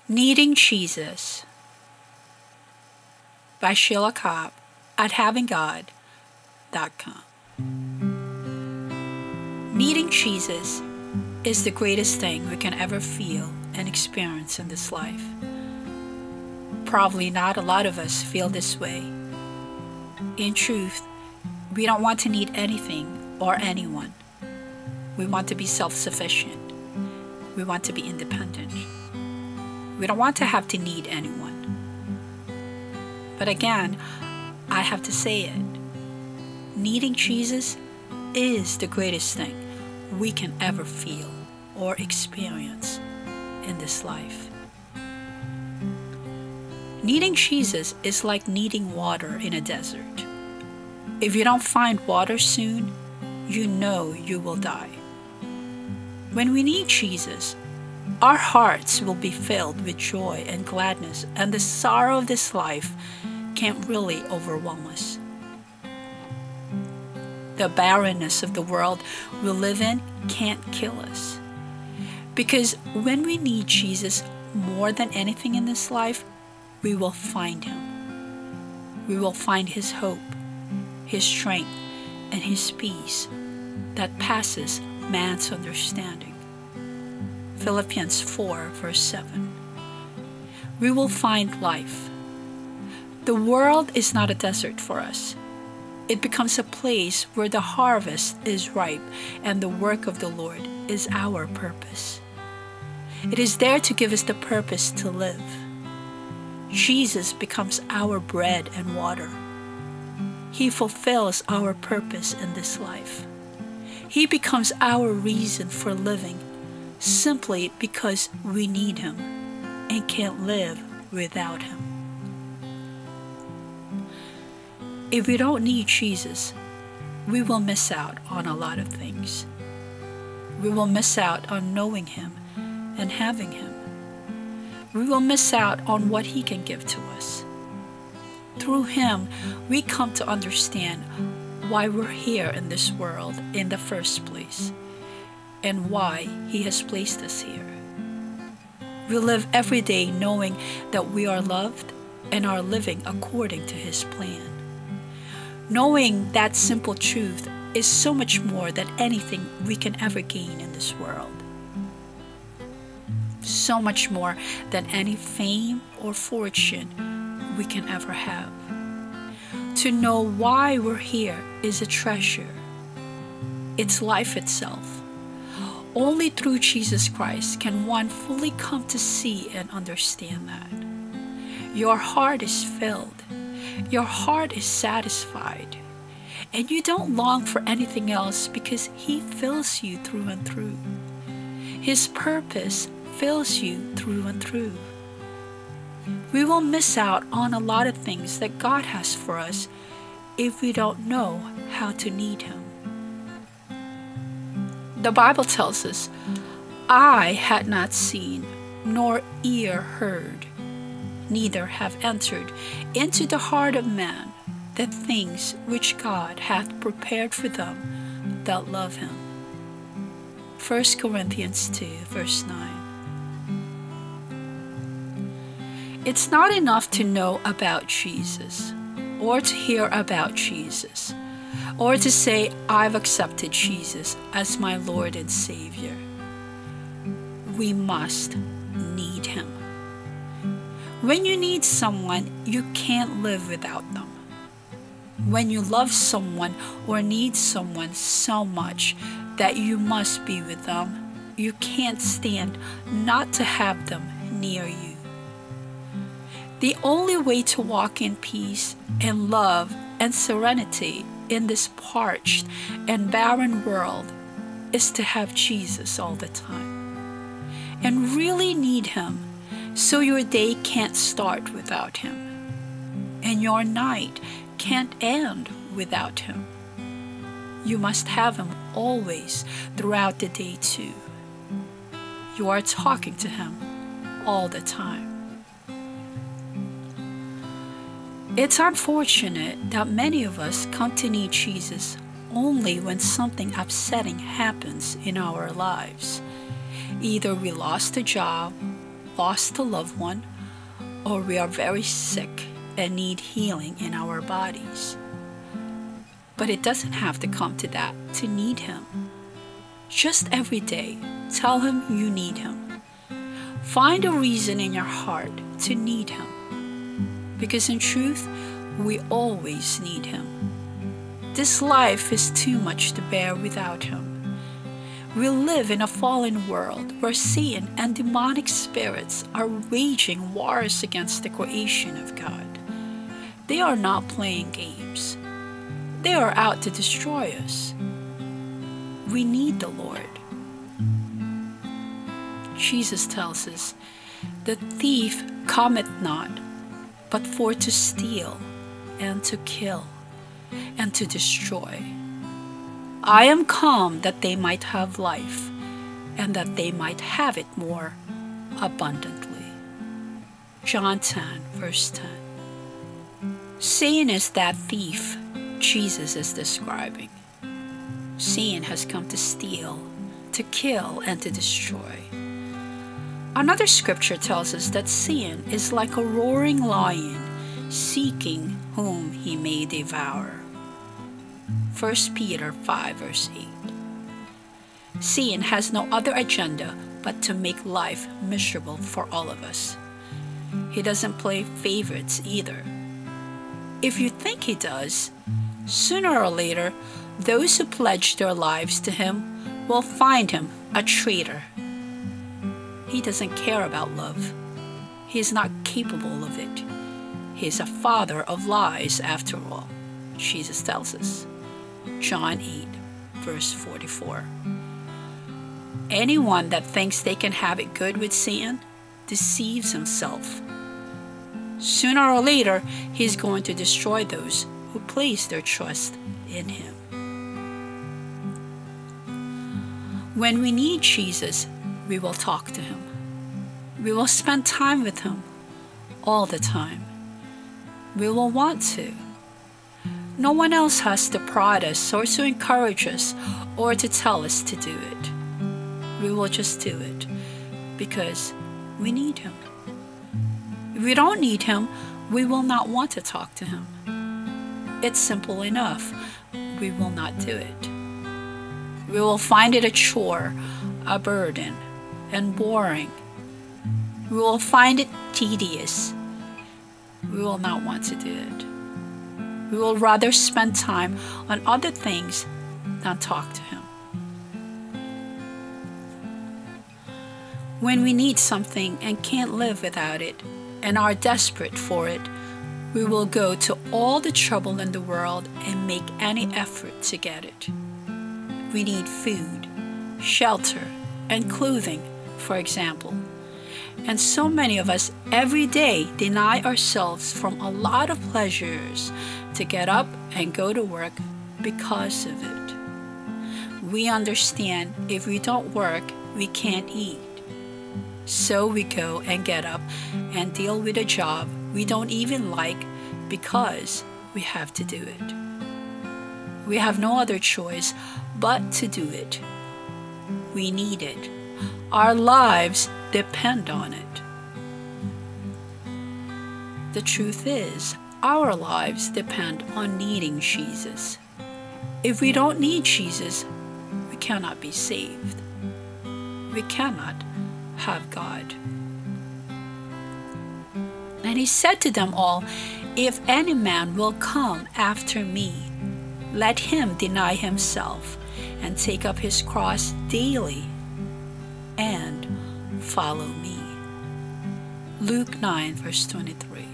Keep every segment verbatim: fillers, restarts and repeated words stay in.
Needing Jesus by Sheila Cobb at having god dot com. Needing Jesus is the greatest thing we can ever feel and experience in this life. Probably not a lot of us feel this way. In truth, we don't want to need anything or anyone. We want to be self-sufficient. We want to be independent. We don't want to have to need anyone. But again, I have to say it. Needing Jesus is the greatest thing we can ever feel or experience in this life. Needing Jesus is like needing water in a desert. If you don't find water soon, you know you will die. When we need Jesus, our hearts will be filled with joy and gladness, and the sorrow of this life can't really overwhelm us. The barrenness of the world we live in can't kill us. Because when we need Jesus more than anything in this life, we will find Him. We will find His hope, His strength, and His peace that passes man's understanding. Philippians four, verse seven. We will find life. The world is not a desert for us. It becomes a place where the harvest is ripe and the work of the Lord is our purpose. It is there to give us the purpose to live. Jesus becomes our bread and water. He fulfills our purpose in this life. He becomes our reason for living, simply because we need Him and can't live without Him. If we don't need Jesus, we will miss out on a lot of things. We will miss out on knowing Him and having Him. We will miss out on what He can give to us. Through Him, we come to understand why we're here in this world in the first place, and why He has placed us here. We live every day knowing that we are loved and are living according to His plan. Knowing that simple truth is so much more than anything we can ever gain in this world. So much more than any fame or fortune we can ever have. To know why we're here is a treasure. It's life itself. Only through Jesus Christ can one fully come to see and understand that. Your heart is filled. Your heart is satisfied. And you don't long for anything else because He fills you through and through. His purpose fills you through and through. We will miss out on a lot of things that God has for us if we don't know how to need Him. The Bible tells us, "Eye had not seen, nor ear heard, neither have entered into the heart of man the things which God hath prepared for them that love Him." First Corinthians two, verse nine. It's not enough to know about Jesus, or to hear about Jesus, or to say, "I've accepted Jesus as my Lord and Savior." We must need Him. When you need someone, you can't live without them. When you love someone or need someone so much that you must be with them, you can't stand not to have them near you. The only way to walk in peace and love and serenity in this parched and barren world is to have Jesus all the time, and really need Him so your day can't start without Him, and your night can't end without Him. You must have Him always throughout the day too. You are talking to Him all the time. It's unfortunate that many of us come to need Jesus only when something upsetting happens in our lives. Either we lost a job, lost a loved one, or we are very sick and need healing in our bodies. But it doesn't have to come to that to need Him. Just every day, tell Him you need Him. Find a reason in your heart to need Him. Because in truth, we always need Him. This life is too much to bear without Him. We live in a fallen world where Satan and demonic spirits are waging wars against the creation of God. They are not playing games. They are out to destroy us. We need the Lord. Jesus tells us, "The thief cometh not, but for to steal, and to kill, and to destroy. I am come that they might have life, and that they might have it more abundantly." John ten, verse ten. Satan is that thief Jesus is describing. Satan has come to steal, to kill, and to destroy. Another scripture tells us that Satan is like a roaring lion, seeking whom he may devour. First Peter five, verse eight. Satan has no other agenda but to make life miserable for all of us. He doesn't play favorites either. If you think he does, sooner or later, those who pledge their lives to him will find him a traitor. He doesn't care about love. He is not capable of it. He is a father of lies after all, Jesus tells us. John eight, verse forty-four. Anyone that thinks they can have it good with Satan deceives himself. Sooner or later, he's going to destroy those who place their trust in him. When we need Jesus, we will talk to him. We will spend time with him all the time. We will want to. No one else has to prod us or to encourage us or to tell us to do it. We will just do it because we need him. If we don't need him, we will not want to talk to him. It's simple enough. We will not do it. We will find it a chore, a burden, and boring. We will find it tedious. We will not want to do it. We will rather spend time on other things than talk to him. When we need something and can't live without it and are desperate for it, we will go to all the trouble in the world and make any effort to get it. We need food, shelter, and clothing, for example. And so many of us every day deny ourselves from a lot of pleasures to get up and go to work because of it. We understand if we don't work, we can't eat. So we go and get up and deal with a job we don't even like because we have to do it. We have no other choice but to do it. We need it. Our lives depend on it. The truth is, our lives depend on needing Jesus. If we don't need Jesus, we cannot be saved. We cannot have God. And he said to them all, "If any man will come after me, let him deny himself and take up his cross daily and follow me." Luke nine, verse twenty-three.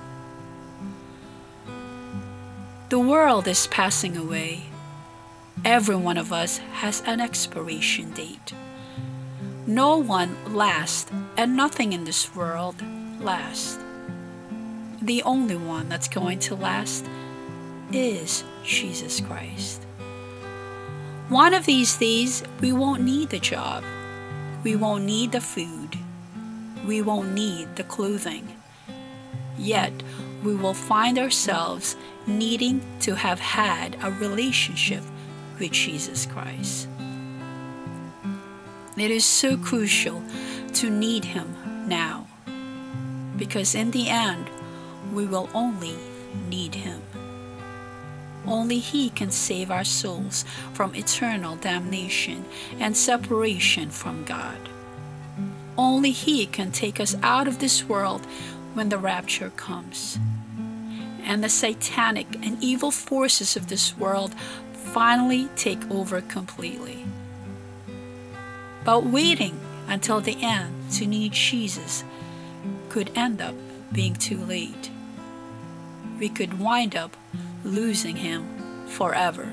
The world is passing away. Every one of us has an expiration date. No one lasts, and nothing in this world lasts. The only one that's going to last is Jesus Christ. One of these days, we won't need the job. We won't need the food. We won't need the clothing. Yet, we will find ourselves needing to have had a relationship with Jesus Christ. It is so crucial to need him now, because in the end, we will only need Him. Only He can save our souls from eternal damnation and separation from God. Only He can take us out of this world when the rapture comes, and the satanic and evil forces of this world finally take over completely. But waiting until the end to need Jesus could end up being too late. We could wind up losing Him forever.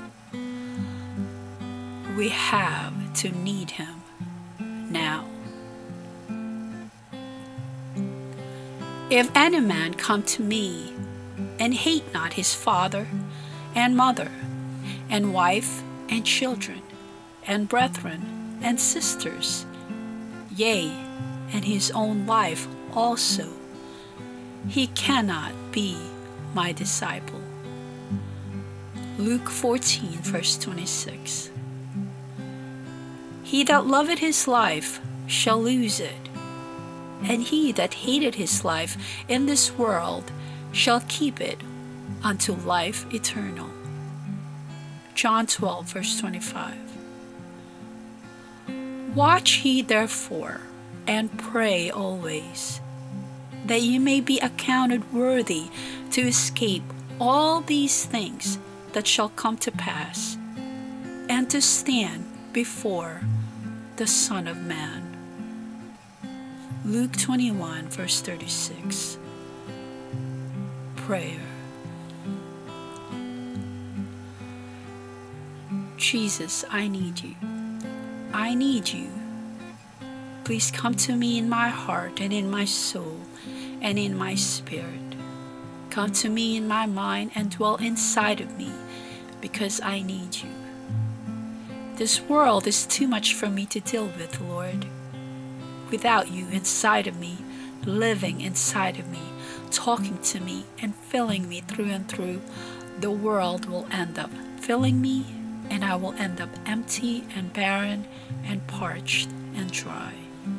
We have to need Him now. If any man come to me and hate not his father and mother and wife and children and brethren and sisters, yea, and his own life also, he cannot be my disciple. Luke fourteen, verse twenty-six. He that loveth his life shall lose it, and he that hated his life in this world shall keep it unto life eternal. John twelve, verse twenty-five. Watch ye therefore, and pray always, that ye may be accounted worthy to escape all these things that shall come to pass, and to stand before the Son of Man. Luke twenty-one, verse thirty-six. Prayer. Jesus, I need you. I need you. Please come to me in my heart and in my soul and in my spirit. Come to me in my mind and dwell inside of me, because I need you. This world is too much for me to deal with, Lord. Without you inside of me, living inside of me, talking to me and filling me through and through, the world will end up filling me, and I will end up empty and barren and parched and dry.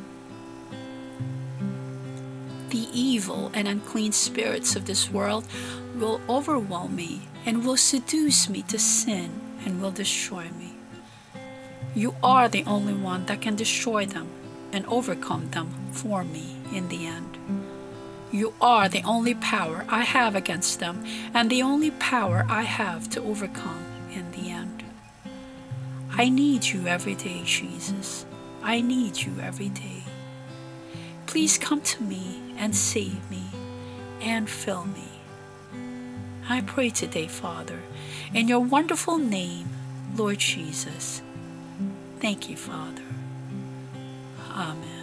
The evil and unclean spirits of this world will overwhelm me and will seduce me to sin and will destroy me. You are the only one that can destroy them and overcome them for me in the end. You are the only power I have against them and the only power I have to overcome in the end. I need you every day, Jesus. I need you every day. Please come to me and save me and fill me. I pray today, Father, in your wonderful name, Lord Jesus. Thank you, Father. Amen.